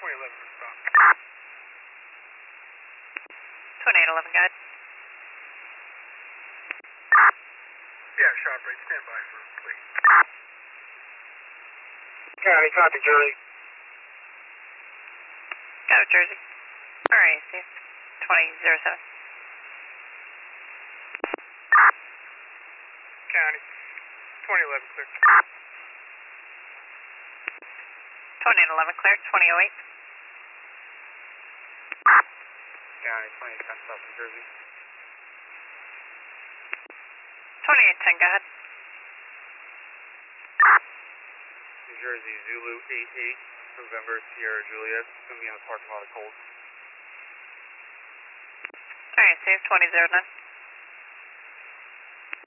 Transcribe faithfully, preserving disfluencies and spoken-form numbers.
twenty eleven for stop. twenty-eight eleven, guide. Yeah, shop rate, stand by for plate. County, copy, Jersey. Got it, Jersey. Alright, Steve. twenty oh seven. County, twenty eleven clear. twenty-eight eleven, clear. twenty oh eight. County, twenty ten South New Jersey. twenty-eight ten, go ahead. New Jersey, Zulu eight eight, November, Sierra Juliet. It's going to be in the parking lot of Coles. Alright, Steve. twenty oh nine.